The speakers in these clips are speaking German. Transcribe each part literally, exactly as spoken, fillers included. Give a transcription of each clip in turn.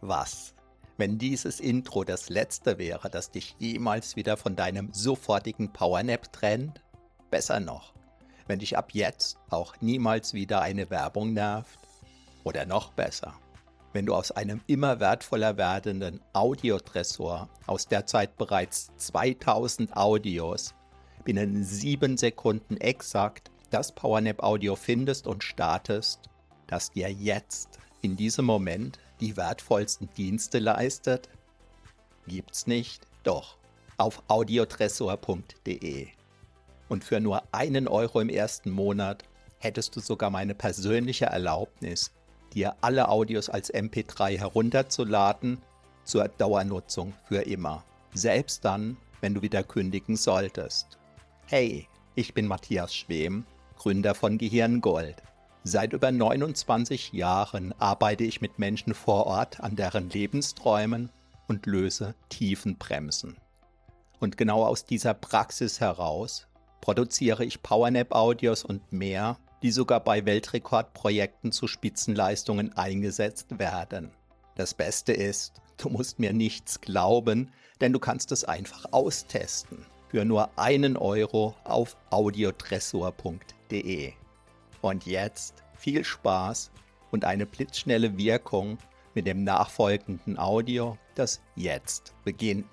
Was, wenn dieses Intro das letzte wäre, das dich jemals wieder von deinem sofortigen Powernap trennt? Besser noch, wenn dich ab jetzt auch niemals wieder eine Werbung nervt? Oder noch besser, wenn du aus einem immer wertvoller werdenden Audiotresor aus derzeit bereits zweitausend Audios binnen sieben Sekunden exakt das Powernap-Audio findest und startest, das dir jetzt in diesem Moment die wertvollsten Dienste leistet? Gibt's nicht? Doch, auf audiotresor punkt de. Und für nur einen Euro im ersten Monat hättest du sogar meine persönliche Erlaubnis, dir alle Audios als M P drei herunterzuladen, zur Dauernutzung für immer. Selbst dann, wenn du wieder kündigen solltest. Hey, ich bin Matthias Schwem, Gründer von Gehirngold. Seit über neunundzwanzig Jahren arbeite ich mit Menschen vor Ort an deren Lebensträumen und löse Tiefenbremsen. Und genau aus dieser Praxis heraus produziere ich Powernap-Audios und mehr, die sogar bei Weltrekordprojekten zu Spitzenleistungen eingesetzt werden. Das Beste ist, du musst mir nichts glauben, denn du kannst es einfach austesten. Für nur einen Euro auf audiotresor punkt de. Und jetzt viel Spaß und eine blitzschnelle Wirkung mit dem nachfolgenden Audio, das jetzt beginnt.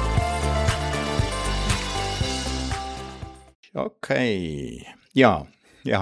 Okay, ja, ja.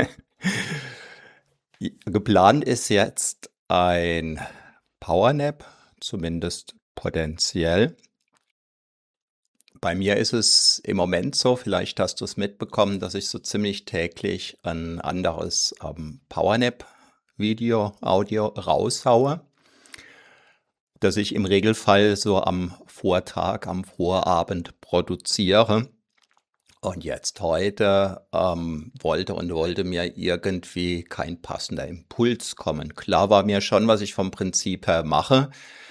Geplant ist jetzt ein Powernap, zumindest potenziell. Bei mir ist es im Moment so, vielleicht hast du es mitbekommen, dass ich so ziemlich täglich ein anderes ähm, Powernap-Video, Audio raushaue, das ich im Regelfall so am Vortag, am Vorabend produziere. Und jetzt heute ähm, wollte und wollte mir irgendwie kein passender Impuls kommen. Klar war mir schon, was ich vom Prinzip her mache.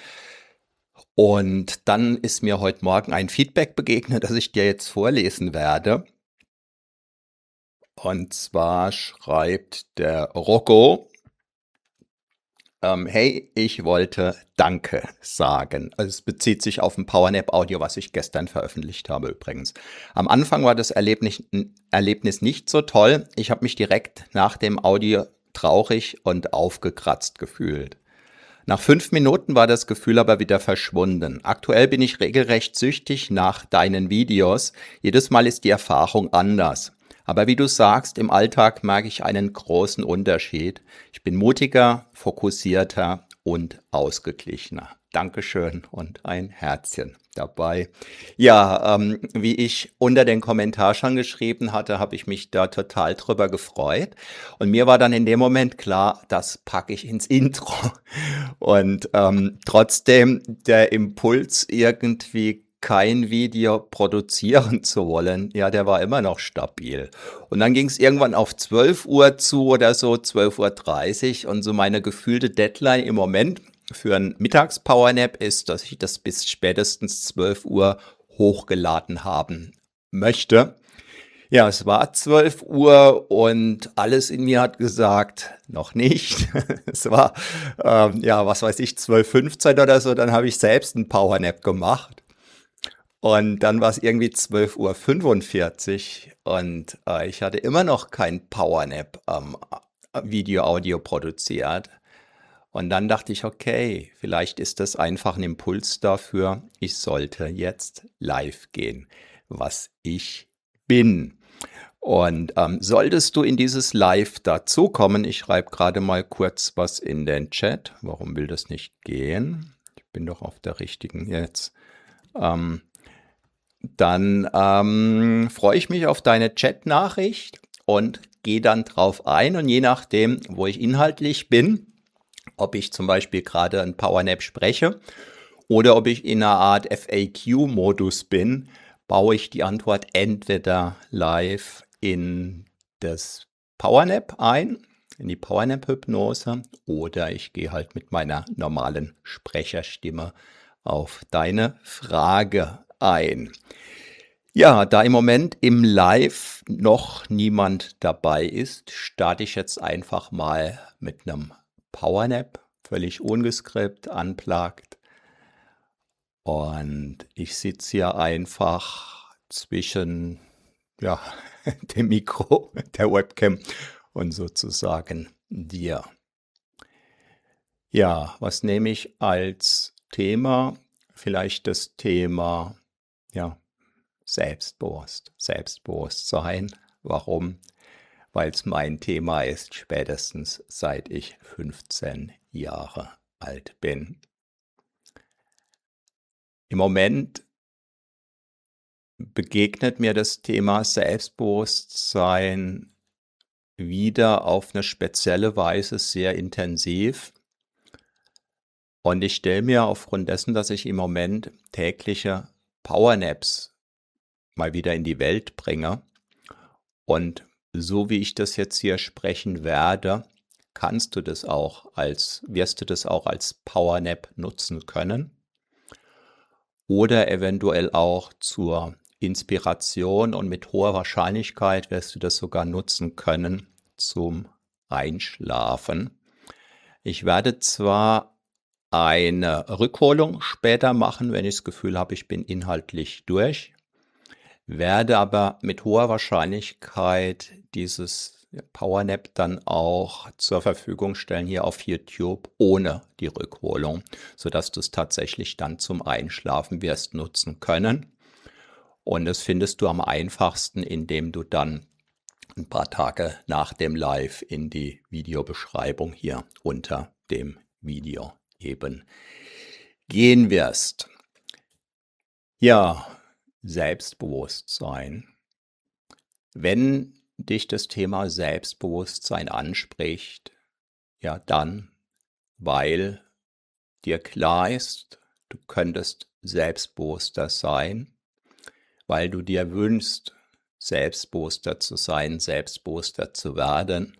Und dann ist mir heute Morgen ein Feedback begegnet, das ich dir jetzt vorlesen werde. Und zwar schreibt der Rocco, ähm, hey, ich wollte Danke sagen. Also es bezieht sich auf ein Powernap-Audio, was ich gestern veröffentlicht habe übrigens. Am Anfang war das Erlebnis, Erlebnis nicht so toll. Ich habe mich direkt nach dem Audio traurig und aufgekratzt gefühlt. Nach fünf Minuten war das Gefühl aber wieder verschwunden. Aktuell bin ich regelrecht süchtig nach deinen Videos. Jedes Mal ist die Erfahrung anders. Aber wie du sagst, im Alltag merke ich einen großen Unterschied. Ich bin mutiger, fokussierter und ausgeglichener. Dankeschön und ein Herzchen dabei. Ja, ähm, wie ich unter den Kommentar schon geschrieben hatte, habe ich mich da total drüber gefreut. Und mir war dann in dem Moment klar, das packe ich ins Intro. Und ähm, trotzdem der Impuls, irgendwie kein Video produzieren zu wollen, ja, der war immer noch stabil. Und dann ging es irgendwann auf zwölf Uhr zu oder so, zwölf Uhr dreißig. Und so meine gefühlte Deadline im Moment für ein Mittags-Powernap ist, dass ich das bis spätestens zwölf Uhr hochgeladen haben möchte. Ja, es war zwölf Uhr und alles in mir hat gesagt, noch nicht. Es war, ähm, ja, was weiß ich, zwölf Uhr fünfzehn oder so, dann habe ich selbst einen Powernap gemacht. Und dann war es irgendwie zwölf Uhr fünfundvierzig und äh, ich hatte immer noch kein Powernap ähm, Video, Audio produziert. Und dann dachte ich, okay, vielleicht ist das einfach ein Impuls dafür, ich sollte jetzt live gehen, was ich bin. Und ähm, solltest du in dieses Live dazukommen, ich schreibe gerade mal kurz was in den Chat, warum will das nicht gehen? Ich bin doch auf der richtigen jetzt. Ähm, dann ähm, freue ich mich auf deine Chat-Nachricht und gehe dann drauf ein. Und je nachdem, wo ich inhaltlich bin, ob ich zum Beispiel gerade ein Powernap spreche oder ob ich in einer Art F A Q-Modus bin, baue ich die Antwort entweder live in das Powernap ein, in die Powernap-Hypnose, oder ich gehe halt mit meiner normalen Sprecherstimme auf deine Frage ein. Ja, da im Moment im Live noch niemand dabei ist, starte ich jetzt einfach mal mit einem Powernap völlig ungeskript, unplugged. Und ich sitze hier einfach zwischen, ja, dem Mikro, der Webcam und sozusagen dir. Ja, was nehme ich als Thema? Vielleicht das Thema, ja, Selbstbewusst, Selbstbewusstsein. Warum? Weil es mein Thema ist, spätestens seit ich fünfzehn Jahre alt bin. Im Moment begegnet mir das Thema Selbstbewusstsein wieder auf eine spezielle Weise sehr intensiv. Und ich stelle mir aufgrund dessen, dass ich im Moment tägliche Powernaps mal wieder in die Welt bringe und so wie ich das jetzt hier sprechen werde, kannst du das auch als, wirst du das auch als Powernap nutzen können oder eventuell auch zur Inspiration und mit hoher Wahrscheinlichkeit wirst du das sogar nutzen können zum Einschlafen. Ich werde zwar eine Rückholung später machen, wenn ich das Gefühl habe, ich bin inhaltlich durch, werde aber mit hoher Wahrscheinlichkeit dieses Powernap dann auch zur Verfügung stellen hier auf YouTube ohne die Rückholung, sodass du es tatsächlich dann zum Einschlafen wirst nutzen können. Und das findest du am einfachsten, indem du dann ein paar Tage nach dem Live in die Videobeschreibung hier unter dem Video eben gehen wirst. Ja, Selbstbewusstsein. Wenn dich das Thema Selbstbewusstsein anspricht, ja dann, weil dir klar ist, du könntest selbstbewusster sein, weil du dir wünschst, selbstbewusster zu sein, selbstbewusster zu werden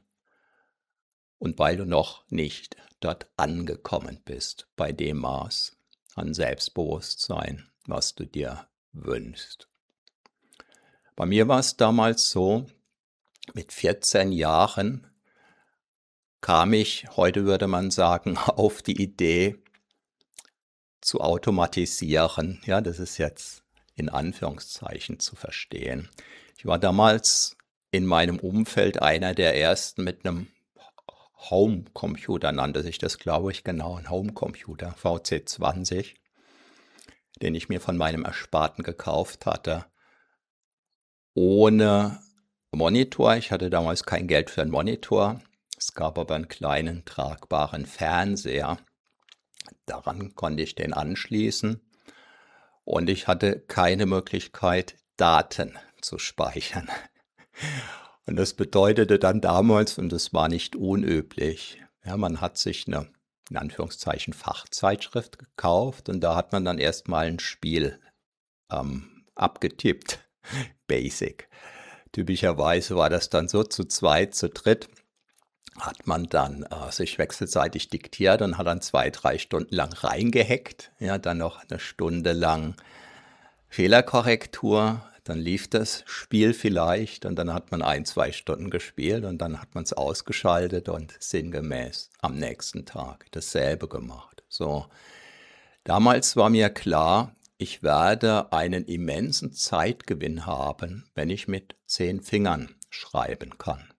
und weil du noch nicht dort angekommen bist, bei dem Maß an Selbstbewusstsein, was du dir wünschst. Bei mir war es damals so, mit vierzehn Jahren kam ich, heute würde man sagen, auf die Idee zu automatisieren. Ja, das ist jetzt in Anführungszeichen zu verstehen. Ich war damals in meinem Umfeld einer der ersten mit einem Homecomputer, nannte sich das, glaube ich, genau, ein Homecomputer, V C zwanzig, den ich mir von meinem Ersparten gekauft hatte, ohne Monitor. Ich hatte damals kein Geld für einen Monitor. Es gab aber einen kleinen, tragbaren Fernseher. Daran konnte ich den anschließen. Und ich hatte keine Möglichkeit, Daten zu speichern. Und das bedeutete dann damals, und das war nicht unüblich, ja, man hat sich eine, in Anführungszeichen, Fachzeitschrift gekauft und da hat man dann erstmal ein Spiel ähm, abgetippt. Basic. Typischerweise war das dann so, zu zweit, zu dritt hat man dann äh, sich wechselseitig diktiert und hat dann zwei, drei Stunden lang reingehackt. Ja, dann noch eine Stunde lang Fehlerkorrektur. Dann lief das Spiel vielleicht und dann hat man ein, zwei Stunden gespielt und dann hat man es ausgeschaltet und sinngemäß am nächsten Tag dasselbe gemacht. So, damals war mir klar, ich werde einen immensen Zeitgewinn haben, wenn ich mit zehn Fingern schreiben kann.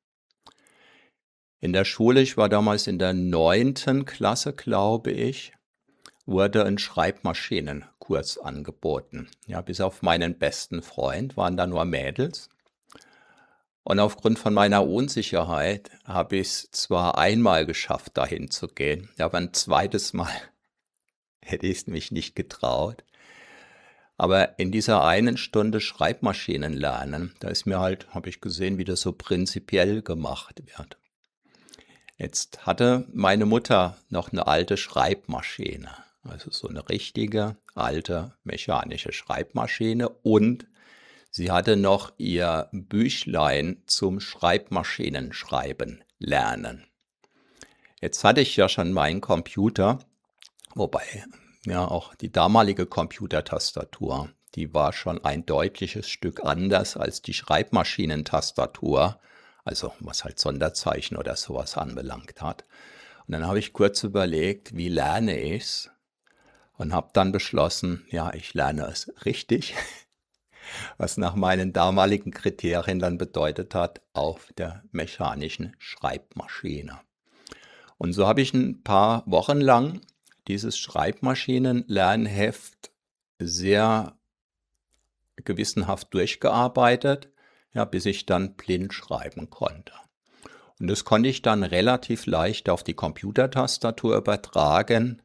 In der Schule, ich war damals in der neunten Klasse, glaube ich, wurde ein Schreibmaschinenkurs angeboten. Ja, bis auf meinen besten Freund waren da nur Mädels. Und aufgrund von meiner Unsicherheit habe ich es zwar einmal geschafft, dahin zu gehen, aber ein zweites Mal hätte ich es mich nicht getraut. Aber in dieser einen Stunde Schreibmaschinen lernen, da ist mir halt, habe ich gesehen, wie das so prinzipiell gemacht wird. Jetzt hatte meine Mutter noch eine alte Schreibmaschine, also so eine richtige alte mechanische Schreibmaschine und sie hatte noch ihr Büchlein zum Schreibmaschinenschreiben lernen. Jetzt hatte ich ja schon meinen Computer, wobei ja auch die damalige Computertastatur, die war schon ein deutliches Stück anders als die Schreibmaschinentastatur, also was halt Sonderzeichen oder sowas anbelangt hat. Und dann habe ich kurz überlegt, wie lerne ich's? Und habe dann beschlossen, ja, ich lerne es richtig, was nach meinen damaligen Kriterien dann bedeutet hat, auf der mechanischen Schreibmaschine. Und so habe ich ein paar Wochen lang dieses Schreibmaschinen-Lernheft sehr gewissenhaft durchgearbeitet, ja, bis ich dann blind schreiben konnte. Und das konnte ich dann relativ leicht auf die Computertastatur übertragen.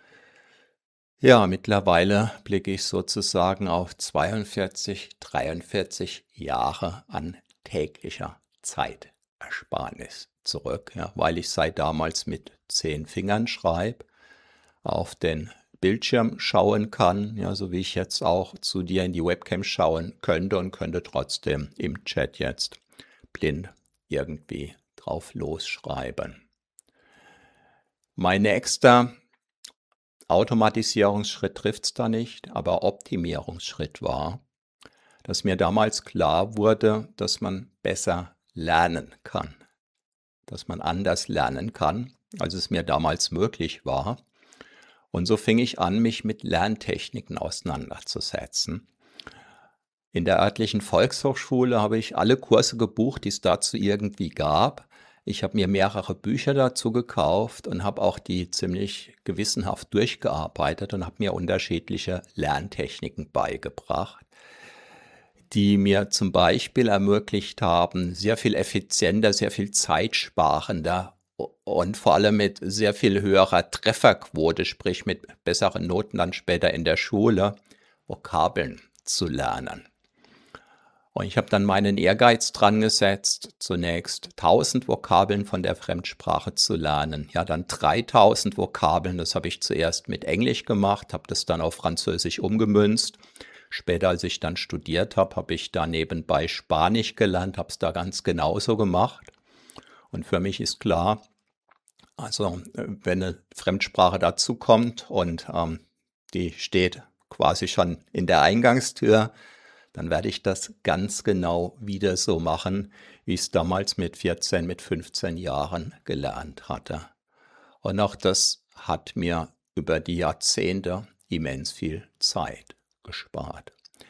Ja, mittlerweile blicke ich sozusagen auf zweiundvierzig, dreiundvierzig Jahre an täglicher Zeitersparnis zurück, ja, weil ich seit damals mit zehn Fingern schreibe, auf den Bildschirm schauen kann, ja, so wie ich jetzt auch zu dir in die Webcam schauen könnte und könnte trotzdem im Chat jetzt blind irgendwie drauf losschreiben. Mein nächster Automatisierungsschritt trifft es da nicht, aber Optimierungsschritt war, dass mir damals klar wurde, dass man besser lernen kann, dass man anders lernen kann, als es mir damals möglich war. Und so fing ich an, mich mit Lerntechniken auseinanderzusetzen. In der örtlichen Volkshochschule habe ich alle Kurse gebucht, die es dazu irgendwie gab. Ich habe mir mehrere Bücher dazu gekauft und habe auch die ziemlich gewissenhaft durchgearbeitet und habe mir unterschiedliche Lerntechniken beigebracht, die mir zum Beispiel ermöglicht haben, sehr viel effizienter, sehr viel zeitsparender und vor allem mit sehr viel höherer Trefferquote, sprich mit besseren Noten dann später in der Schule, Vokabeln zu lernen. Und ich habe dann meinen Ehrgeiz dran gesetzt, zunächst tausend Vokabeln von der Fremdsprache zu lernen. Ja, dann dreitausend Vokabeln, das habe ich zuerst mit Englisch gemacht, habe das dann auf Französisch umgemünzt. Später, als ich dann studiert habe, habe ich da nebenbei Spanisch gelernt, habe es da ganz genauso gemacht. Und für mich ist klar, also wenn eine Fremdsprache dazu kommt und ähm, die steht quasi schon in der Eingangstür, dann werde ich das ganz genau wieder so machen, wie ich es damals mit vierzehn, mit fünfzehn Jahren gelernt hatte. Und auch das hat mir über die Jahrzehnte immens viel Zeit gespart.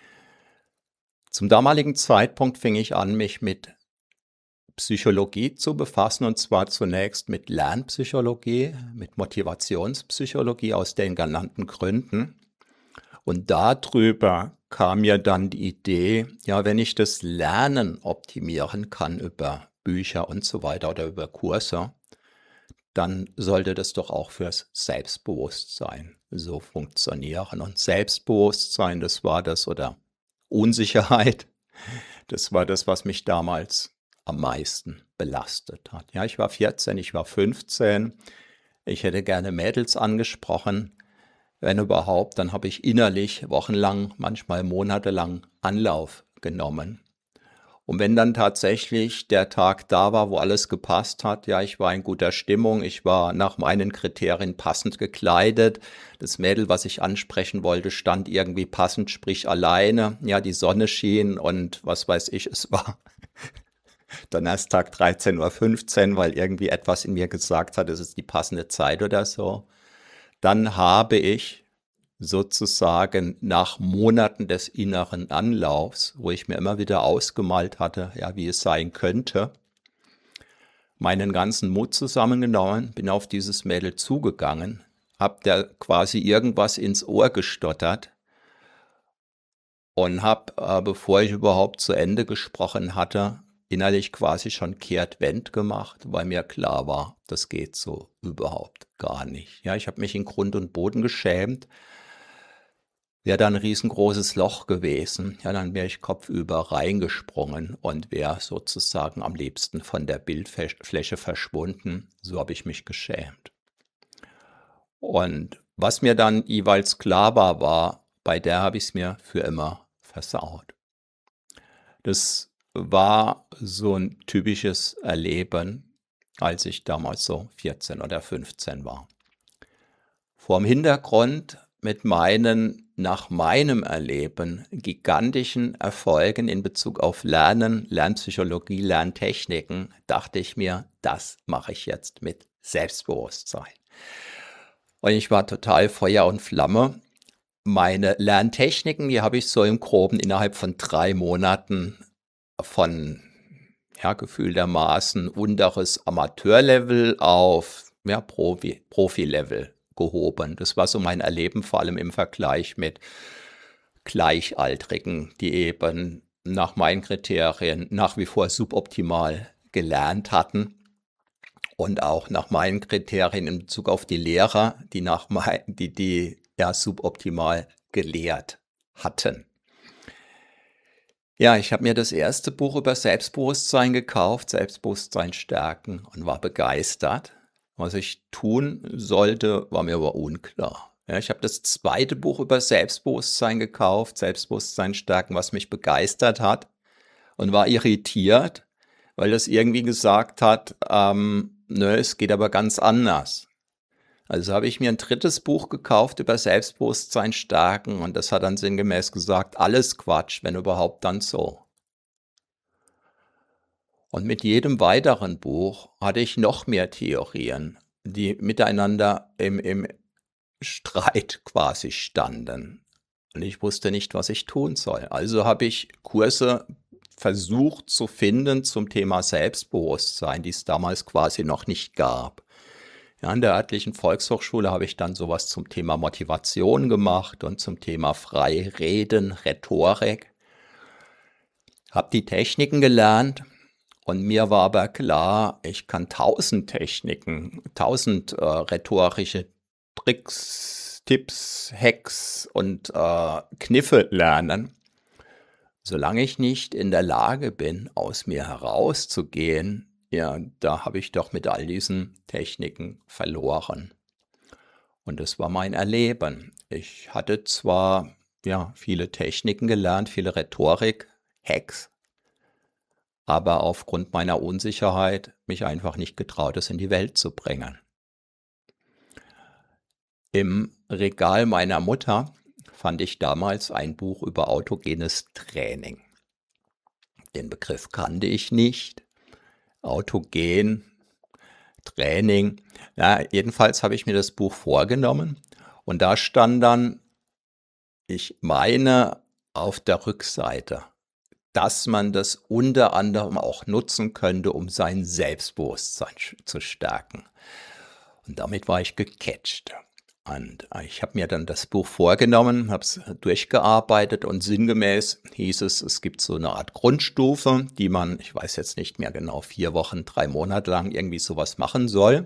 Zum damaligen Zeitpunkt fing ich an, mich mit Psychologie zu befassen, und zwar zunächst mit Lernpsychologie, mit Motivationspsychologie aus den genannten Gründen. Und darüber kam mir dann die Idee, ja, wenn ich das Lernen optimieren kann über Bücher und so weiter oder über Kurse, dann sollte das doch auch fürs Selbstbewusstsein so funktionieren. Und Selbstbewusstsein, das war das, oder Unsicherheit, das war das, was mich damals am meisten belastet hat. Ja, ich war vierzehn, ich war fünfzehn, ich hätte gerne Mädels angesprochen. Wenn überhaupt, dann habe ich innerlich wochenlang, manchmal monatelang Anlauf genommen. Und wenn dann tatsächlich der Tag da war, wo alles gepasst hat, ja, ich war in guter Stimmung, ich war nach meinen Kriterien passend gekleidet, das Mädel, was ich ansprechen wollte, stand irgendwie passend, sprich alleine, ja, die Sonne schien und was weiß ich, es war Donnerstag dreizehn Uhr fünfzehn, weil irgendwie etwas in mir gesagt hat, es ist die passende Zeit oder so. Dann habe ich sozusagen nach Monaten des inneren Anlaufs, wo ich mir immer wieder ausgemalt hatte, ja, wie es sein könnte, meinen ganzen Mut zusammengenommen, bin auf dieses Mädel zugegangen, habe der quasi irgendwas ins Ohr gestottert und habe, äh, bevor ich überhaupt zu Ende gesprochen hatte, innerlich quasi schon Kehrtwend gemacht, weil mir klar war, das geht so überhaupt gar nicht. Ja, ich habe mich in Grund und Boden geschämt. Wäre da ein riesengroßes Loch gewesen, ja, dann wäre ich kopfüber reingesprungen und wäre sozusagen am liebsten von der Bildfläche verschwunden. So habe ich mich geschämt. Und was mir dann jeweils klar war, war, bei der habe ich es mir für immer versaut. Das war so ein typisches Erleben, als ich damals so vierzehn oder fünfzehn war. Vorm Hintergrund mit meinen, nach meinem Erleben, gigantischen Erfolgen in Bezug auf Lernen, Lernpsychologie, Lerntechniken, dachte ich mir, das mache ich jetzt mit Selbstbewusstsein. Und ich war total Feuer und Flamme. Meine Lerntechniken, die habe ich so im Groben innerhalb von drei Monaten von, ja, gefühltermaßen unteres Amateurlevel auf, ja, Profi, Profilevel gehoben. Das war so mein Erleben, vor allem im Vergleich mit Gleichaltrigen, die eben nach meinen Kriterien nach wie vor suboptimal gelernt hatten. Und auch nach meinen Kriterien in Bezug auf die Lehrer, die nach mein, die, die ja suboptimal gelehrt hatten. Ja, ich habe mir das erste Buch über Selbstbewusstsein gekauft, Selbstbewusstsein stärken, und war begeistert. Was ich tun sollte, war mir aber unklar. Ja, ich habe das zweite Buch über Selbstbewusstsein gekauft, Selbstbewusstsein stärken, was mich begeistert hat, und war irritiert, weil das irgendwie gesagt hat, ähm, nö, es geht aber ganz anders. Also habe ich mir ein drittes Buch gekauft über Selbstbewusstsein stärken, und das hat dann sinngemäß gesagt, alles Quatsch, wenn überhaupt dann so. Und mit jedem weiteren Buch hatte ich noch mehr Theorien, die miteinander im, im Streit quasi standen. Und ich wusste nicht, was ich tun soll. Also habe ich Kurse versucht zu finden zum Thema Selbstbewusstsein, die es damals quasi noch nicht gab. Ja, an der örtlichen Volkshochschule habe ich dann sowas zum Thema Motivation gemacht und zum Thema Freireden, Rhetorik. Habe die Techniken gelernt, und mir war aber klar, ich kann tausend Techniken, tausend äh, rhetorische Tricks, Tipps, Hacks und äh, Kniffe lernen. Solange ich nicht in der Lage bin, aus mir herauszugehen, ja, da habe ich doch mit all diesen Techniken verloren. Und das war mein Erleben. Ich hatte zwar, ja, viele Techniken gelernt, viele Rhetorik, Hacks, aber aufgrund meiner Unsicherheit mich einfach nicht getraut, es in die Welt zu bringen. Im Regal meiner Mutter fand ich damals ein Buch über autogenes Training. Den Begriff kannte ich nicht. Autogen, Training. Ja, jedenfalls habe ich mir das Buch vorgenommen, und da stand dann, ich meine, auf der Rückseite, dass man das unter anderem auch nutzen könnte, um sein Selbstbewusstsein zu stärken. Und damit war ich gecatcht. Und ich habe mir dann das Buch vorgenommen, habe es durchgearbeitet, und sinngemäß hieß es, es gibt so eine Art Grundstufe, die man, ich weiß jetzt nicht mehr genau, vier Wochen, drei Monate lang irgendwie sowas machen soll.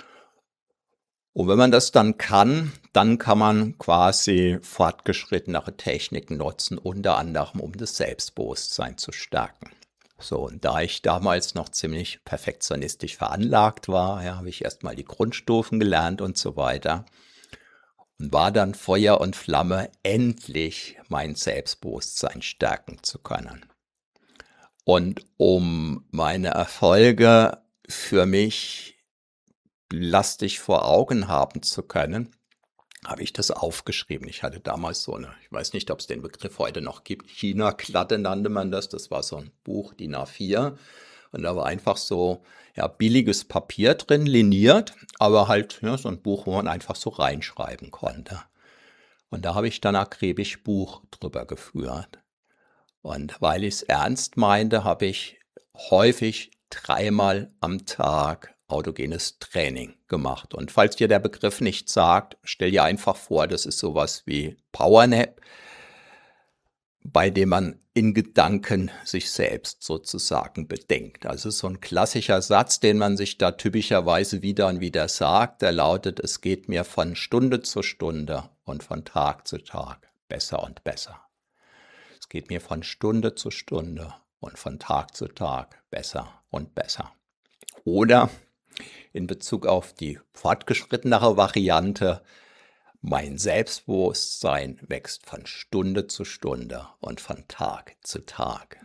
Und wenn man das dann kann, dann kann man quasi fortgeschrittenere Techniken nutzen, unter anderem um das Selbstbewusstsein zu stärken. So, und da ich damals noch ziemlich perfektionistisch veranlagt war, ja, habe ich erstmal die Grundstufen gelernt und so weiter. Und war dann Feuer und Flamme, endlich mein Selbstbewusstsein stärken zu können. Und um meine Erfolge für mich lastig vor Augen haben zu können, habe ich das aufgeschrieben. Ich hatte damals so eine, ich weiß nicht, ob es den Begriff heute noch gibt, China-Klatte nannte man das. Das war so ein Buch, D I N A vier. Und da war einfach so, ja, billiges Papier drin, liniert, aber halt, ja, so ein Buch, wo man einfach so reinschreiben konnte. Und da habe ich dann akribisch Buch drüber geführt. Und weil ich es ernst meinte, habe ich häufig dreimal am Tag autogenes Training gemacht. Und falls dir der Begriff nicht sagt, stell dir einfach vor, das ist sowas wie Powernap, bei dem man in Gedanken sich selbst sozusagen bedenkt. Also so ein klassischer Satz, den man sich da typischerweise wieder und wieder sagt, der lautet, es geht mir von Stunde zu Stunde und von Tag zu Tag besser und besser. Es geht mir von Stunde zu Stunde und von Tag zu Tag besser und besser. Oder in Bezug auf die fortgeschrittenere Variante, mein Selbstbewusstsein wächst von Stunde zu Stunde und von Tag zu Tag.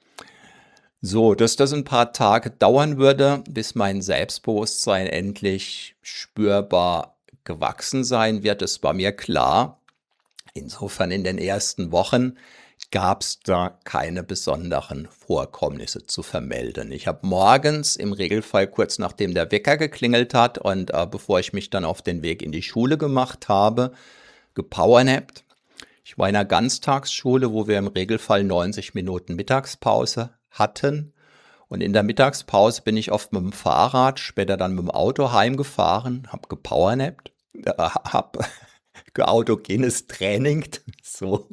So, dass das ein paar Tage dauern würde, bis mein Selbstbewusstsein endlich spürbar gewachsen sein wird, das war mir klar. Insofern in den ersten Wochen gab es da keine besonderen Vorkommnisse zu vermelden. Ich habe morgens im Regelfall kurz nachdem der Wecker geklingelt hat und äh, bevor ich mich dann auf den Weg in die Schule gemacht habe, gepowernappt. Ich war in einer Ganztagsschule, wo wir im Regelfall neunzig Minuten Mittagspause hatten. Und in der Mittagspause bin ich oft mit dem Fahrrad, später dann mit dem Auto heimgefahren, habe gepowernappt, äh, habe geautogenes Training, so.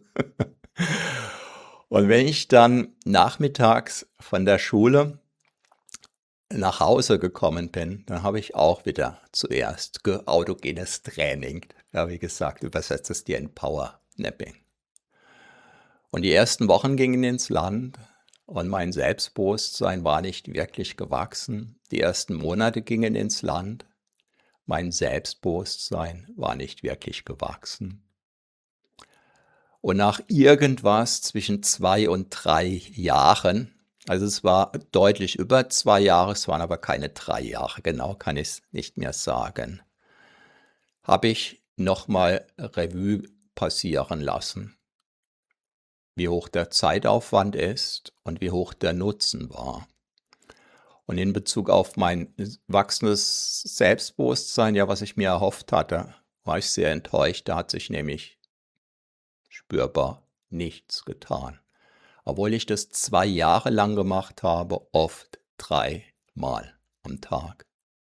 Und wenn ich dann nachmittags von der Schule nach Hause gekommen bin, dann habe ich auch wieder zuerst geautogenes Training, ja, wie gesagt, übersetzt es dir in Powernapping. Und die ersten Wochen gingen ins Land und mein Selbstbewusstsein war nicht wirklich gewachsen. Die ersten Monate gingen ins Land. Mein Selbstbewusstsein war nicht wirklich gewachsen. Und nach irgendwas zwischen zwei und drei Jahren, also es war deutlich über zwei Jahre, es waren aber keine drei Jahre, genau kann ich es nicht mehr sagen, habe ich nochmal Revue passieren lassen, wie hoch der Zeitaufwand ist und wie hoch der Nutzen war. Und in Bezug auf mein wachsendes Selbstbewusstsein, ja, was ich mir erhofft hatte, war ich sehr enttäuscht. Da hat sich nämlich spürbar nichts getan. Obwohl ich das zwei Jahre lang gemacht habe, oft dreimal am Tag.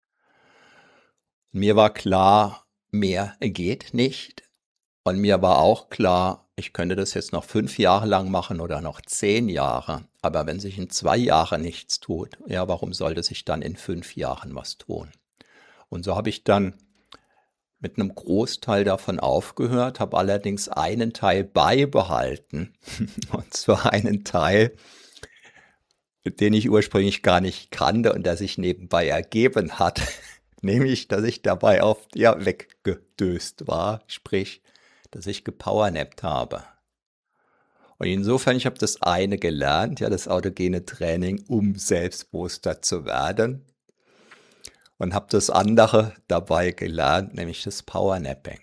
Mir war klar, mehr geht nicht. Und mir war auch klar, ich könnte das jetzt noch fünf Jahre lang machen oder noch zehn Jahre. Aber wenn sich in zwei Jahren nichts tut, ja, warum sollte sich dann in fünf Jahren was tun? Und so habe ich dann mit einem Großteil davon aufgehört, habe allerdings einen Teil beibehalten. Und zwar einen Teil, den ich ursprünglich gar nicht kannte und der sich nebenbei ergeben hat. Nämlich, dass ich dabei oft ja weggedöst war, sprich, dass ich gepowernappt habe. Und insofern, ich habe das eine gelernt, ja, das autogene Training, um selbstbewusster zu werden. Und habe das andere dabei gelernt, nämlich das Powernapping.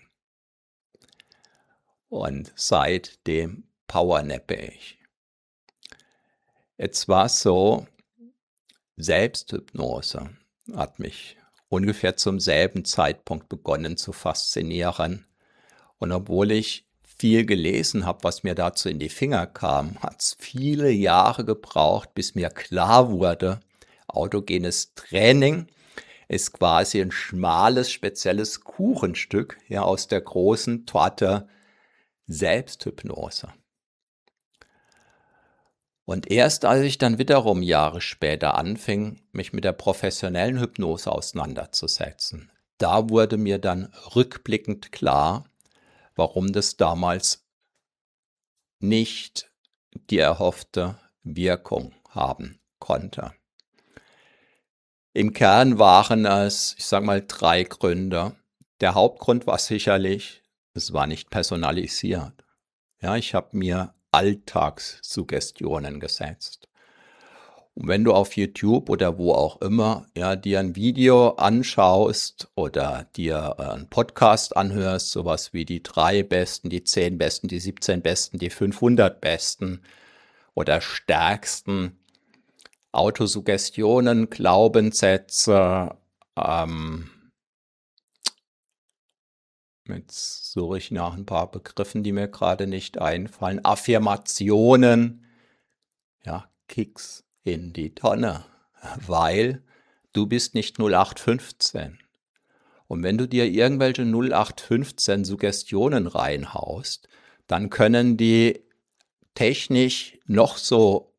Und seitdem powernappe ich. Jetzt war es so, Selbsthypnose hat mich ungefähr zum selben Zeitpunkt begonnen zu faszinieren. Und obwohl ich viel gelesen habe, was mir dazu in die Finger kam, hat es viele Jahre gebraucht, bis mir klar wurde, autogenes Training ist quasi ein schmales, spezielles Kuchenstück ja, aus der großen Torte Selbsthypnose. Und erst als ich dann wiederum Jahre später anfing, mich mit der professionellen Hypnose auseinanderzusetzen, da wurde mir dann rückblickend klar, warum das damals nicht die erhoffte Wirkung haben konnte. Im Kern waren es, ich sage mal, drei Gründe. Der Hauptgrund war sicherlich, es war nicht personalisiert. Ja, ich habe mir Alltagssuggestionen gesetzt. Und wenn du auf YouTube oder wo auch immer ja, dir ein Video anschaust oder dir einen Podcast anhörst, sowas wie die drei Besten, die zehn Besten, die siebzehn Besten, die fünfhundert Besten oder stärksten Autosuggestionen, Glaubenssätze, ähm, jetzt suche ich nach ein paar Begriffen, die mir gerade nicht einfallen, Affirmationen, ja, Kicks in die Tonne, weil du bist nicht null acht fünfzehn. Und wenn du dir irgendwelche null acht fünfzehn Suggestionen reinhaust, dann können die technisch noch so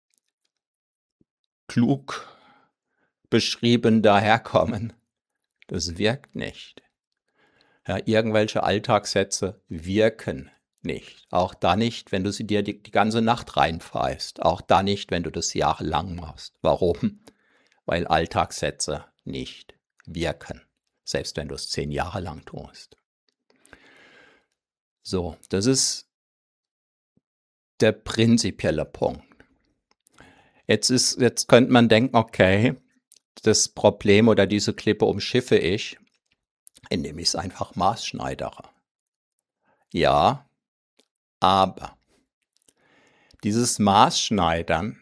klug beschrieben daherkommen. Das wirkt nicht. Ja, irgendwelche Alltagssätze wirken nicht. Auch da nicht, wenn du sie dir die, die ganze Nacht reinpfeifst. Auch da nicht, wenn du das jahrelang machst. Warum? Weil Alltagssätze nicht wirken. Selbst wenn du es zehn Jahre lang tust. So, das ist der prinzipielle Punkt. Jetzt, ist, jetzt könnte man denken, okay, das Problem oder diese Klippe umschiffe ich, indem ich es einfach maßschneidere. Ja, aber Dieses Maßschneidern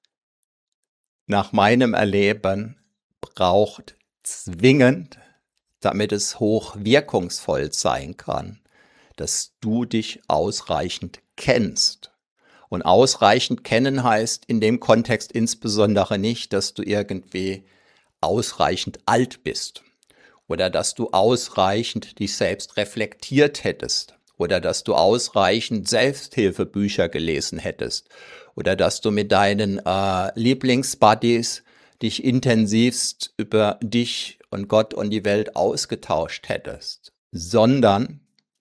nach meinem Erleben braucht zwingend, damit es hoch wirkungsvoll sein kann, dass du dich ausreichend kennst. Und ausreichend kennen heißt in dem Kontext insbesondere nicht, dass du irgendwie ausreichend alt bist oder dass du ausreichend dich selbst reflektiert hättest oder dass du ausreichend Selbsthilfebücher gelesen hättest oder dass du mit deinen äh, Lieblingsbuddies dich intensivst über dich und Gott und die Welt ausgetauscht hättest, sondern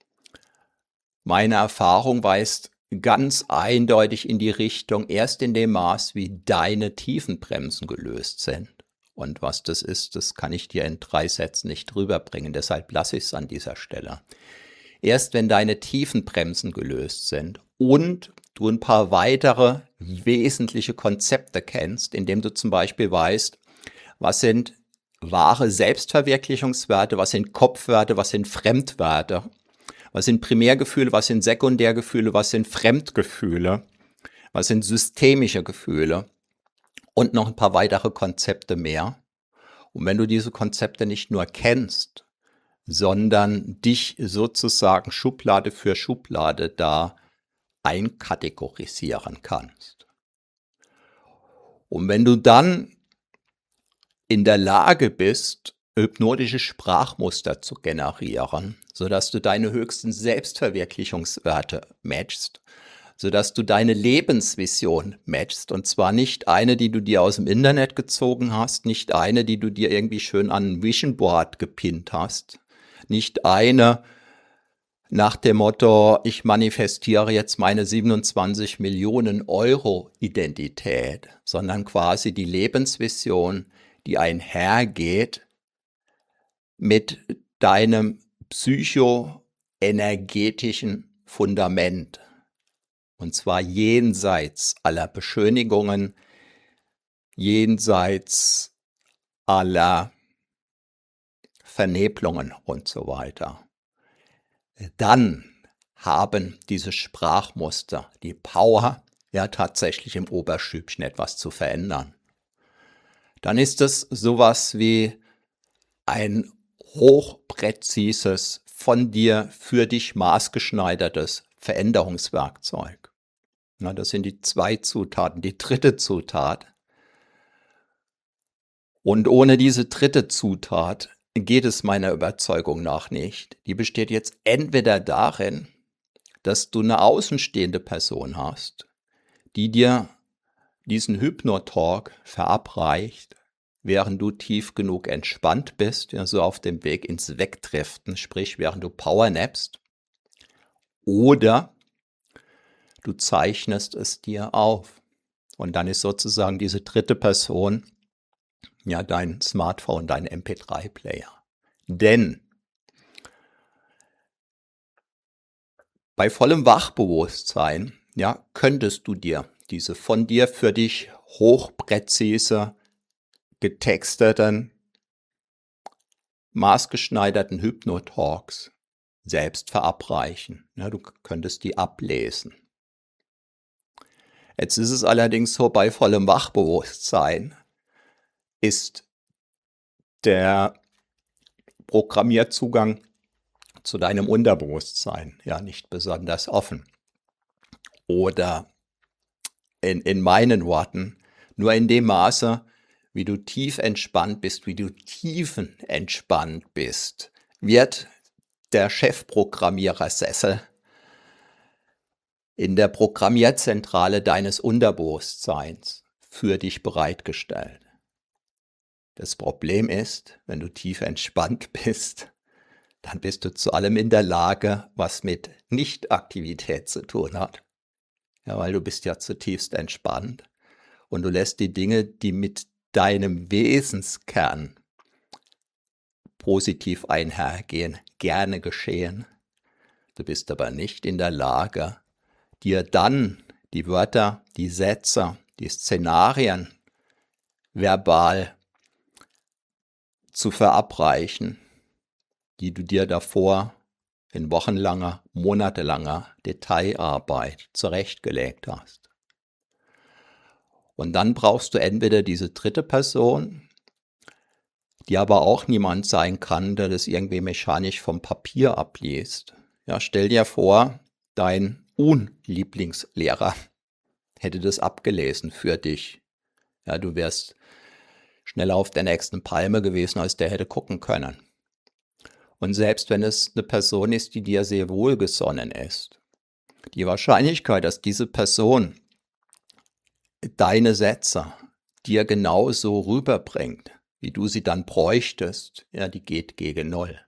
meine Erfahrung weist ganz eindeutig in die Richtung, erst in dem Maß, wie deine Tiefenbremsen gelöst sind. Und was das ist, das kann ich dir in drei Sätzen nicht rüberbringen, deshalb lasse ich es an dieser Stelle. Erst wenn deine Tiefenbremsen gelöst sind und du ein paar weitere wesentliche Konzepte kennst, indem du zum Beispiel weißt, was sind wahre Selbstverwirklichungswerte, was sind Kopfwerte, was sind Fremdwerte, was sind Primärgefühle, was sind Sekundärgefühle, was sind Fremdgefühle, was sind systemische Gefühle und noch ein paar weitere Konzepte mehr. Und wenn du diese Konzepte nicht nur kennst, sondern dich sozusagen Schublade für Schublade da einkategorisieren kannst. Und wenn du dann in der Lage bist, hypnotische Sprachmuster zu generieren, sodass du deine höchsten Selbstverwirklichungswerte matchst, sodass du deine Lebensvision matchst, und zwar nicht eine, die du dir aus dem Internet gezogen hast, nicht eine, die du dir irgendwie schön an ein Vision Board gepinnt hast, nicht eine nach dem Motto, ich manifestiere jetzt meine siebenundzwanzig Millionen Euro Identität, sondern quasi die Lebensvision, die einhergeht mit deinem psychoenergetischen Fundament. Und zwar jenseits aller Beschönigungen, jenseits aller Vernebelungen und so weiter. Dann haben diese Sprachmuster die Power, ja tatsächlich im Oberstübchen etwas zu verändern. Dann ist es sowas wie ein hochpräzises, von dir für dich maßgeschneidertes Veränderungswerkzeug. Na, das sind die zwei Zutaten. Die dritte Zutat. Und ohne diese dritte Zutat geht es meiner Überzeugung nach nicht. Die besteht jetzt entweder darin, dass du eine außenstehende Person hast, die dir diesen Hypnotalk verabreicht, während du tief genug entspannt bist, ja, so auf dem Weg ins Wegdriften, sprich während du powernapst, oder du zeichnest es dir auf. Und dann ist sozusagen diese dritte Person ja dein Smartphone, dein M P drei Player. Denn bei vollem Wachbewusstsein, ja, könntest du dir diese von dir für dich hochpräzise getexteten, maßgeschneiderten Hypnotalks selbst verabreichen. Ja, du könntest die ablesen. Jetzt ist es allerdings so, bei vollem Wachbewusstsein ist der Programmierzugang zu deinem Unterbewusstsein ja nicht besonders offen. Oder in, in meinen Worten, nur in dem Maße, wie du tief entspannt bist, wie du tiefenentspannt bist, wird der Chefprogrammierersessel in der Programmierzentrale deines Unterbewusstseins für dich bereitgestellt. Das Problem ist, wenn du tief entspannt bist, dann bist du zu allem in der Lage, was mit Nichtaktivität zu tun hat. Ja, weil du bist ja zutiefst entspannt und du lässt die Dinge, die mit deinem Wesenskern positiv einhergehen, gerne geschehen. Du bist aber nicht in der Lage, dir dann die Wörter, die Sätze, die Szenarien verbal zu verabreichen, die du dir davor in wochenlanger, monatelanger Detailarbeit zurechtgelegt hast. Und dann brauchst du entweder diese dritte Person, die aber auch niemand sein kann, der das irgendwie mechanisch vom Papier abliest. Ja, stell dir vor, dein Unlieblingslehrer hätte das abgelesen für dich. Ja, du wärst schneller auf der nächsten Palme gewesen, als der hätte gucken können. Und selbst wenn es eine Person ist, die dir sehr wohlgesonnen ist, die Wahrscheinlichkeit, dass diese Person deine Sätze dir genauso rüberbringt, wie du sie dann bräuchtest, ja, die geht gegen Null.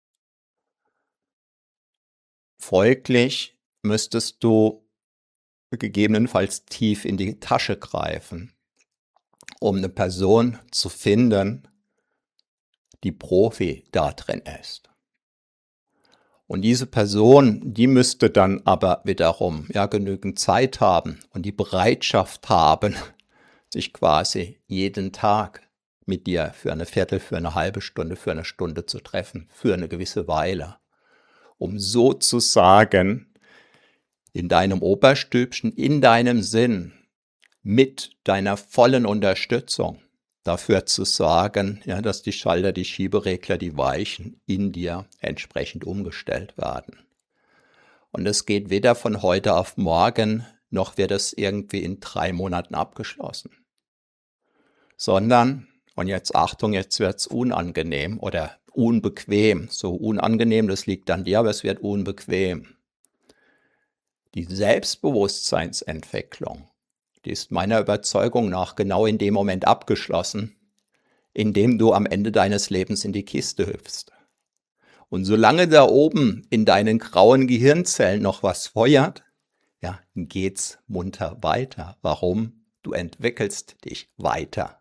Folglich müsstest du gegebenenfalls tief in die Tasche greifen, um eine Person zu finden, die Profi da drin ist. Und diese Person, die müsste dann aber wiederum ja genügend Zeit haben und die Bereitschaft haben, sich quasi jeden Tag mit dir für eine Viertel, für eine halbe Stunde, für eine Stunde zu treffen, für eine gewisse Weile, um sozusagen in deinem Oberstübchen, in deinem Sinn, mit deiner vollen Unterstützung dafür zu sorgen, ja, dass die Schalter, die Schieberegler, die Weichen in dir entsprechend umgestellt werden. Und es geht weder von heute auf morgen, noch wird es irgendwie in drei Monaten abgeschlossen. Sondern, und jetzt Achtung, jetzt wird es unangenehm oder unbequem. So unangenehm, das liegt an dir, aber es wird unbequem. Die Selbstbewusstseinsentwicklung, die ist meiner Überzeugung nach genau in dem Moment abgeschlossen, in dem du am Ende deines Lebens in die Kiste hüpfst. Und solange da oben in deinen grauen Gehirnzellen noch was feuert, ja, geht's munter weiter. Warum? Du entwickelst dich weiter.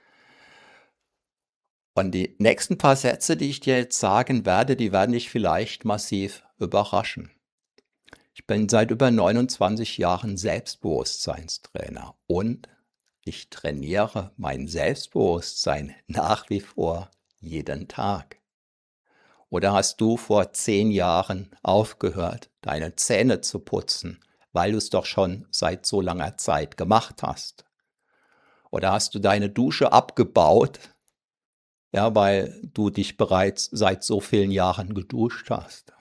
Und die nächsten paar Sätze, die ich dir jetzt sagen werde, die werden dich vielleicht massiv überraschen. Ich bin seit über neunundzwanzig Jahren Selbstbewusstseinstrainer und ich trainiere mein Selbstbewusstsein nach wie vor jeden Tag. Oder hast du vor zehn Jahren aufgehört, deine Zähne zu putzen, weil du es doch schon seit so langer Zeit gemacht hast? Oder hast du deine Dusche abgebaut, ja, weil du dich bereits seit so vielen Jahren geduscht hast?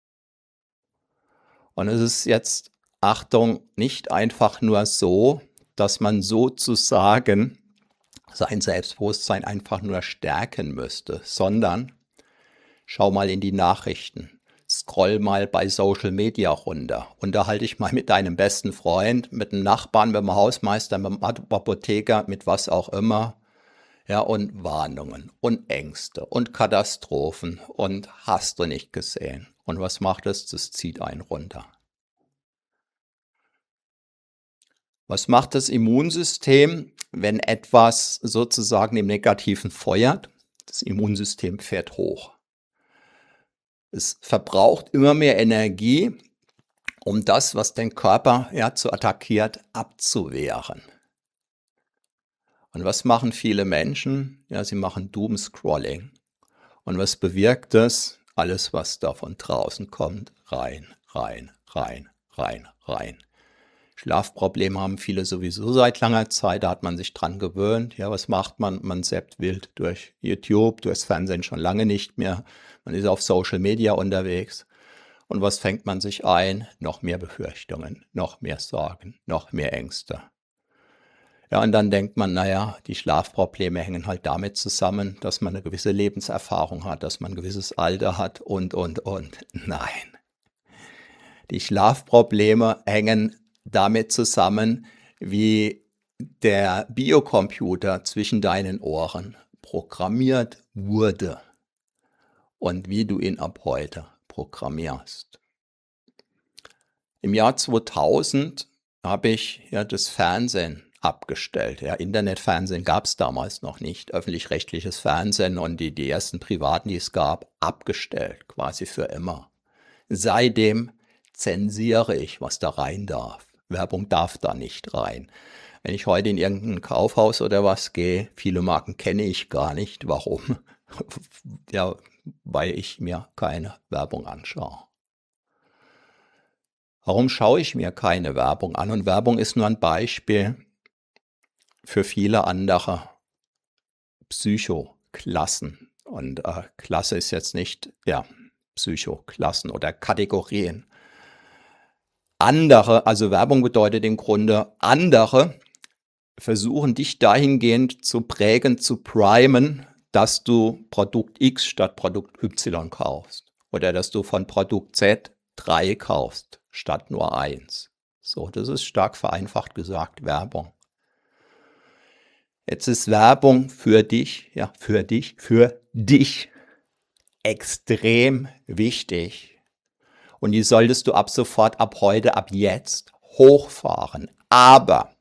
Und es ist jetzt, Achtung, nicht einfach nur so, dass man sozusagen sein Selbstbewusstsein einfach nur stärken müsste, sondern schau mal in die Nachrichten, scroll mal bei Social Media runter, unterhalte dich mal mit deinem besten Freund, mit dem Nachbarn, mit dem Hausmeister, mit dem Apotheker, mit was auch immer. Ja, und Warnungen und Ängste und Katastrophen und hast du nicht gesehen. Und was macht es? Das zieht einen runter. Was macht das Immunsystem, wenn etwas sozusagen im Negativen feuert? Das Immunsystem fährt hoch. Es verbraucht immer mehr Energie, um das, was den Körper ja zu attackiert, abzuwehren. Und was machen viele Menschen? Ja, sie machen Doomscrolling. Und was bewirkt das? Alles, was da von draußen kommt, rein, rein, rein, rein, rein. Schlafprobleme haben viele sowieso seit langer Zeit, da hat man sich dran gewöhnt. Ja, was macht man? Man zappt wild durch YouTube, durchs Fernsehen schon lange nicht mehr. Man ist auf Social Media unterwegs. Und was fängt man sich ein? Noch mehr Befürchtungen, noch mehr Sorgen, noch mehr Ängste. Ja, und dann denkt man, naja, die Schlafprobleme hängen halt damit zusammen, dass man eine gewisse Lebenserfahrung hat, dass man ein gewisses Alter hat und, und, und. Nein. Die Schlafprobleme hängen damit zusammen, wie der Biocomputer zwischen deinen Ohren programmiert wurde und wie du ihn ab heute programmierst. Im Jahr zweitausend habe ich ja das Fernsehen abgestellt. Ja, Internetfernsehen gab es damals noch nicht, öffentlich-rechtliches Fernsehen und die, die ersten privaten, die es gab, abgestellt, quasi für immer. Seitdem zensiere ich, was da rein darf. Werbung darf da nicht rein. Wenn ich heute in irgendein Kaufhaus oder was gehe, viele Marken kenne ich gar nicht. Warum? Ja, weil ich mir keine Werbung anschaue. Warum schaue ich mir keine Werbung an? Und Werbung ist nur ein Beispiel. für viele andere Psychoklassen. Und äh, Klasse ist jetzt nicht, ja, Psychoklassen oder Kategorien. Andere, also Werbung bedeutet im Grunde, andere versuchen dich dahingehend zu prägen, zu primen, dass du Produkt X statt Produkt Y kaufst. Oder dass du von Produkt Z drei kaufst statt nur eins. So, das ist stark vereinfacht gesagt Werbung. Jetzt ist Werbung für dich, ja, für dich, für dich extrem wichtig. Und die solltest du ab sofort, ab heute, ab jetzt hochfahren. Aber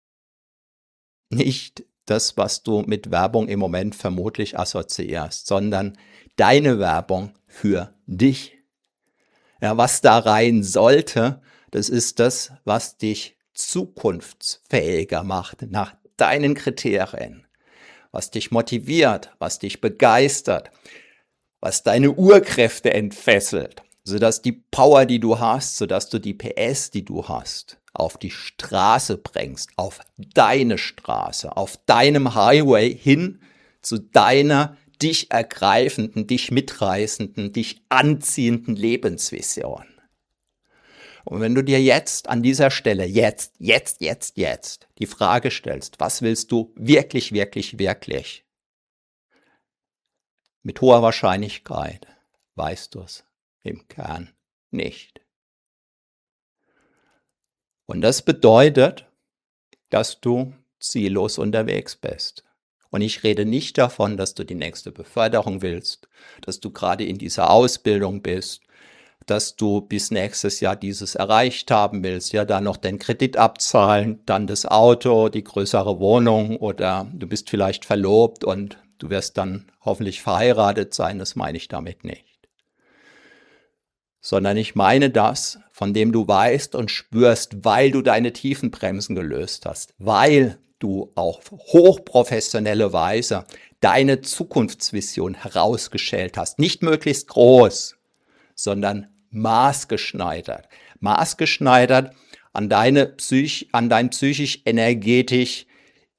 nicht das, was du mit Werbung im Moment vermutlich assoziierst, sondern deine Werbung für dich. Ja, was da rein sollte, das ist das, was dich zukunftsfähiger macht nach deinen Kriterien, was dich motiviert, was dich begeistert, was deine Urkräfte entfesselt, sodass die Power, die du hast, sodass du die P S, die du hast, auf die Straße bringst, auf deine Straße, auf deinem Highway hin zu deiner dich ergreifenden, dich mitreißenden, dich anziehenden Lebensvision. Und wenn du dir jetzt an dieser Stelle, jetzt, jetzt, jetzt, jetzt die Frage stellst, was willst du wirklich, wirklich, wirklich? Mit hoher Wahrscheinlichkeit weißt du es im Kern nicht. Und das bedeutet, dass du ziellos unterwegs bist. Und ich rede nicht davon, dass du die nächste Beförderung willst, dass du gerade in dieser Ausbildung bist, dass du bis nächstes Jahr dieses erreicht haben willst, ja, dann noch den Kredit abzahlen, dann das Auto, die größere Wohnung oder du bist vielleicht verlobt und du wirst dann hoffentlich verheiratet sein, das meine ich damit nicht. Sondern ich meine das, von dem du weißt und spürst, weil du deine Tiefenbremsen gelöst hast, weil du auf hochprofessionelle Weise deine Zukunftsvision herausgeschält hast. Nicht möglichst groß, sondern maßgeschneidert. Maßgeschneidert an deine Psych, an dein psychisch-energetisch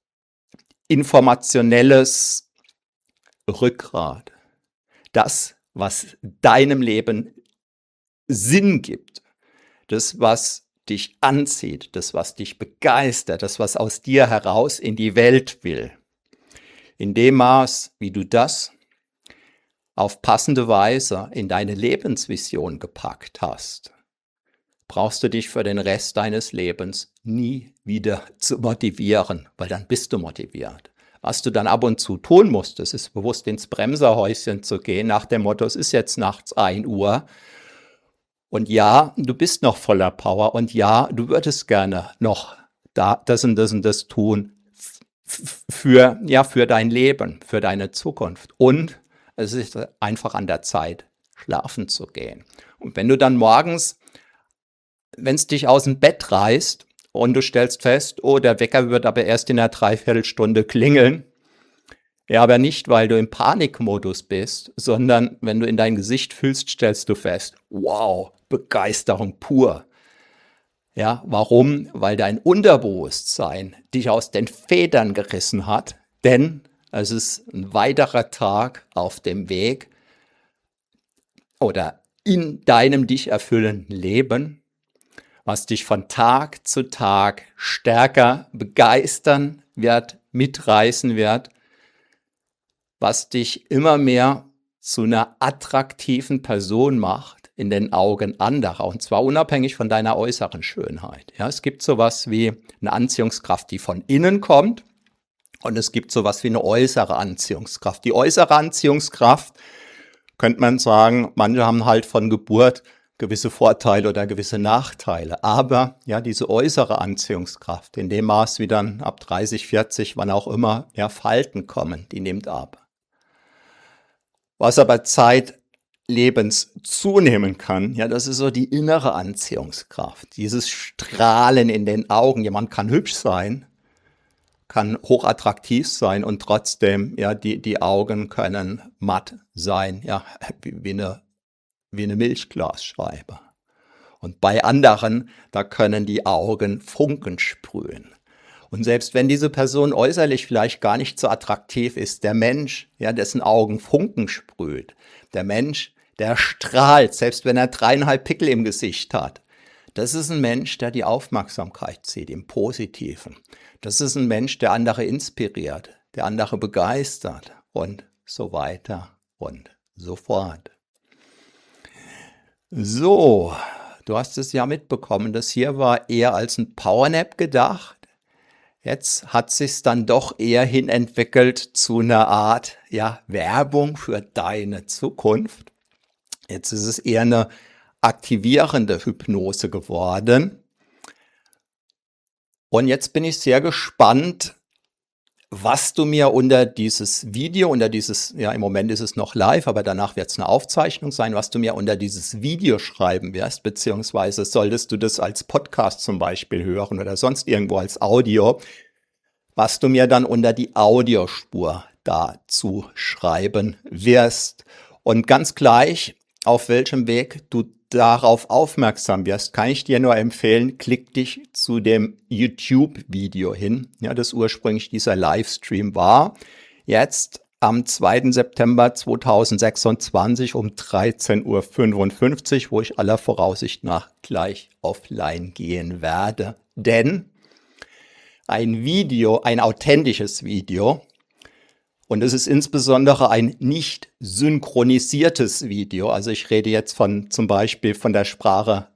informationelles Rückgrat. Das, was deinem Leben Sinn gibt. Das, was dich anzieht, das, was dich begeistert, das, was aus dir heraus in die Welt will. In dem Maß, wie du das auf passende Weise in deine Lebensvision gepackt hast, brauchst du dich für den Rest deines Lebens nie wieder zu motivieren, weil dann bist du motiviert. Was du dann ab und zu tun musst, das ist bewusst ins Bremserhäuschen zu gehen, nach dem Motto, es ist jetzt nachts ein Uhr und ja, du bist noch voller Power und ja, du würdest gerne noch da, das und das und das tun für, ja, für dein Leben, für deine Zukunft. Und es ist einfach an der Zeit, schlafen zu gehen. Und wenn du dann morgens, wenn es dich aus dem Bett reißt und du stellst fest, oh, der Wecker wird aber erst in einer Dreiviertelstunde klingeln, ja, aber nicht, weil du im Panikmodus bist, sondern wenn du in dein Gesicht fühlst, stellst du fest, wow, Begeisterung pur. Ja, warum? Weil dein Unterbewusstsein dich aus den Federn gerissen hat, denn es ist ein weiterer Tag auf dem Weg oder in deinem dich erfüllenden Leben, was dich von Tag zu Tag stärker begeistern wird, mitreißen wird, was dich immer mehr zu einer attraktiven Person macht in den Augen anderer, und zwar unabhängig von deiner äußeren Schönheit. Ja, es gibt sowas wie eine Anziehungskraft, die von innen kommt, und es gibt sowas wie eine äußere Anziehungskraft. Die äußere Anziehungskraft, könnte man sagen, manche haben halt von Geburt gewisse Vorteile oder gewisse Nachteile. Aber ja, diese äußere Anziehungskraft, in dem Maß, wie dann ab dreißig, vierzig, wann auch immer, ja, Falten kommen, die nimmt ab. Was aber zeitlebens zunehmen kann, ja, das ist so die innere Anziehungskraft. Dieses Strahlen in den Augen. Jemand kann hübsch sein, kann hochattraktiv sein und trotzdem, ja, die, die Augen können matt sein, ja, wie, wie eine, wie eine Milchglasscheibe. Und bei anderen, da können die Augen Funken sprühen. Und selbst wenn diese Person äußerlich vielleicht gar nicht so attraktiv ist, der Mensch, ja, dessen Augen Funken sprüht, der Mensch, der strahlt, selbst wenn er dreieinhalb Pickel im Gesicht hat, das ist ein Mensch, der die Aufmerksamkeit zieht, im Positiven. Das ist ein Mensch, der andere inspiriert, der andere begeistert und so weiter und so fort. So, du hast es ja mitbekommen, das hier war eher als ein Powernap gedacht. Jetzt hat sich's dann doch eher hin entwickelt zu einer Art, ja, Werbung für deine Zukunft. Jetzt ist es eher eine aktivierende Hypnose geworden. Und jetzt bin ich sehr gespannt, was du mir unter dieses Video, unter dieses, ja, im Moment ist es noch live, aber danach wird es eine Aufzeichnung sein, was du mir unter dieses Video schreiben wirst, beziehungsweise solltest du das als Podcast zum Beispiel hören oder sonst irgendwo als Audio, was du mir dann unter die Audiospur dazu schreiben wirst. Und ganz gleich, auf welchem Weg du darauf aufmerksam wirst, kann ich dir nur empfehlen, klick dich zu dem YouTube-Video hin, ja, das ursprünglich dieser Livestream war. Jetzt am zweiten September zweitausendsechsundzwanzig um dreizehn Uhr fünfundfünfzig, wo ich aller Voraussicht nach gleich offline gehen werde. Denn ein Video, ein authentisches Video, und es ist insbesondere ein nicht synchronisiertes Video. Also ich rede jetzt von zum Beispiel von der Sprache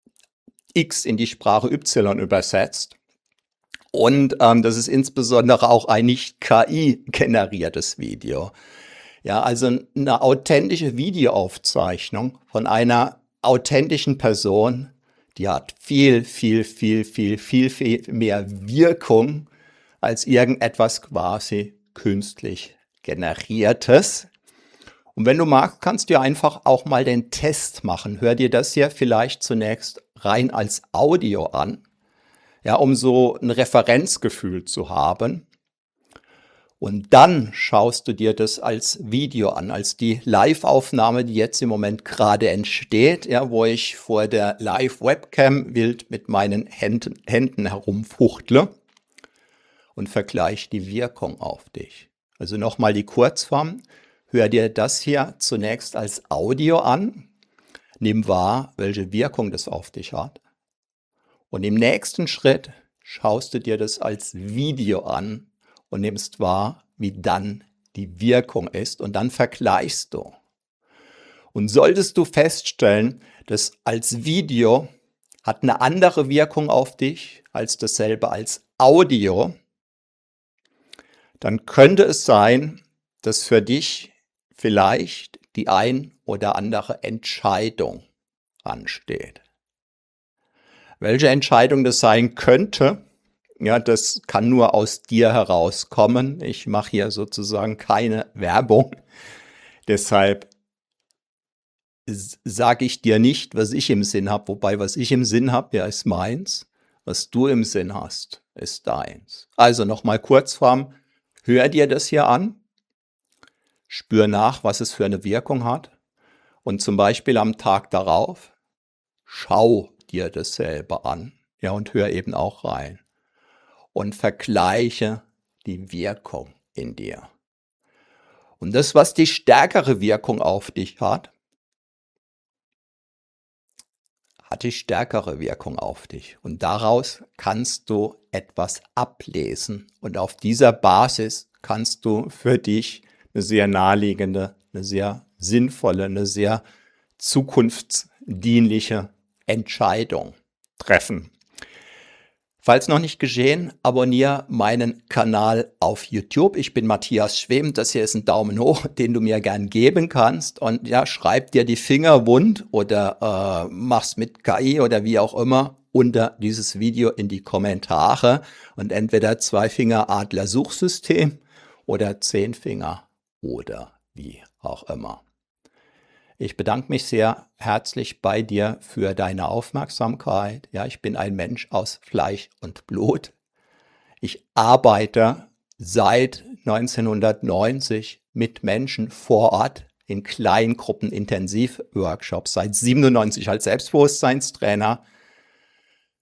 X in die Sprache Y übersetzt. Und ähm, das ist insbesondere auch ein nicht K I-generiertes Video. Ja, also eine authentische Videoaufzeichnung von einer authentischen Person, die hat viel, viel, viel, viel, viel, viel mehr Wirkung als irgendetwas quasi künstlich generiertes. Und wenn du magst, kannst du einfach auch mal den Test machen. Hör dir das hier vielleicht zunächst rein als Audio an, ja, um so ein Referenzgefühl zu haben. Und dann schaust du dir das als Video an, als die Live-Aufnahme, die jetzt im Moment gerade entsteht, ja, wo ich vor der Live-Webcam wild mit meinen Händen, Händen herumfuchtle. Und vergleich die Wirkung auf dich. Also nochmal die Kurzform. Hör dir das hier zunächst als Audio an. Nimm wahr, welche Wirkung das auf dich hat. Und im nächsten Schritt schaust du dir das als Video an und nimmst wahr, wie dann die Wirkung ist. Und dann vergleichst du. Und solltest du feststellen, dass als Video hat eine andere Wirkung auf dich als dasselbe als Audio, dann könnte es sein, dass für dich vielleicht die ein oder andere Entscheidung ansteht. Welche Entscheidung das sein könnte, ja, das kann nur aus dir herauskommen. Ich mache hier sozusagen keine Werbung. Deshalb sage ich dir nicht, was ich im Sinn habe. Wobei, was ich im Sinn habe, ja, ist meins. Was du im Sinn hast, ist deins. Also nochmal Kurzform. Hör dir das hier an, spür nach, was es für eine Wirkung hat und zum Beispiel am Tag darauf schau dir dasselbe an, ja, und hör eben auch rein und vergleiche die Wirkung in dir. Und das, was die stärkere Wirkung auf dich hat, hat die stärkere Wirkung auf dich. Und daraus kannst du etwas ablesen. Und auf dieser Basis kannst du für dich eine sehr naheliegende, eine sehr sinnvolle, eine sehr zukunftsdienliche Entscheidung treffen. Falls noch nicht geschehen, abonniere meinen Kanal auf YouTube. Ich bin Matthias Schwem. Das hier ist ein Daumen hoch, den du mir gern geben kannst. Und ja, schreib dir die Finger wund oder äh, mach's mit K I oder wie auch immer unter dieses Video in die Kommentare. Und entweder zwei Finger Adler Suchsystem oder zehn Finger oder wie auch immer. Ich bedanke mich sehr herzlich bei dir für deine Aufmerksamkeit. Ja, ich bin ein Mensch aus Fleisch und Blut. Ich arbeite seit neunzehnhundertneunzig mit Menschen vor Ort in Kleingruppen Intensivworkshops, seit siebenundneunzig als Selbstbewusstseinstrainer.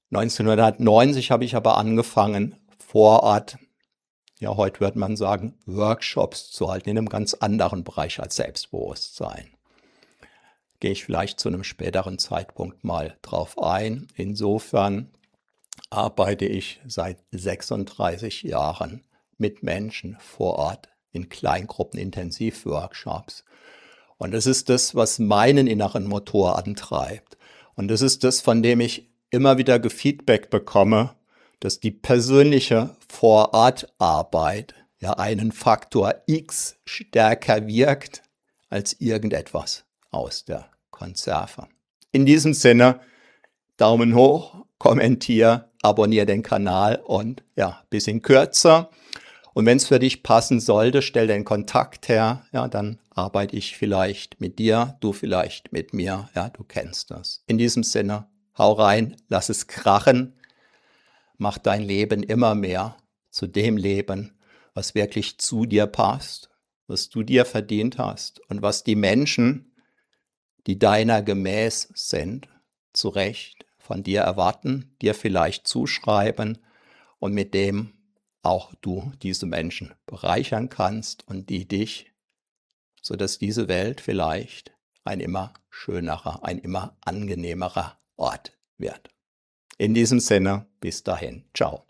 neunzehnhundertneunzig habe ich aber angefangen, vor Ort, ja, heute würde man sagen, Workshops zu halten in einem ganz anderen Bereich als Selbstbewusstsein. Gehe ich vielleicht zu einem späteren Zeitpunkt mal drauf ein. Insofern arbeite ich seit sechsunddreißig Jahren mit Menschen vor Ort in Kleingruppen, Intensivworkshops. Und das ist das, was meinen inneren Motor antreibt. Und das ist das, von dem ich immer wieder Gefeedback bekomme, dass die persönliche Vor-Ort-Arbeit ja einen Faktor X stärker wirkt als irgendetwas aus der Konserve. In diesem Sinne, Daumen hoch, kommentier, abonniere den Kanal und ja, bisschen kürzer. Und wenn es für dich passen sollte, stell den Kontakt her, ja, dann arbeite ich vielleicht mit dir, du vielleicht mit mir, ja, du kennst das. In diesem Sinne, hau rein, lass es krachen, mach dein Leben immer mehr zu dem Leben, was wirklich zu dir passt, was du dir verdient hast und was die Menschen, die deiner gemäß sind, zu Recht von dir erwarten, dir vielleicht zuschreiben und mit dem auch du diese Menschen bereichern kannst und die dich, sodass diese Welt vielleicht ein immer schönerer, ein immer angenehmerer Ort wird. In diesem Sinne, bis dahin, ciao.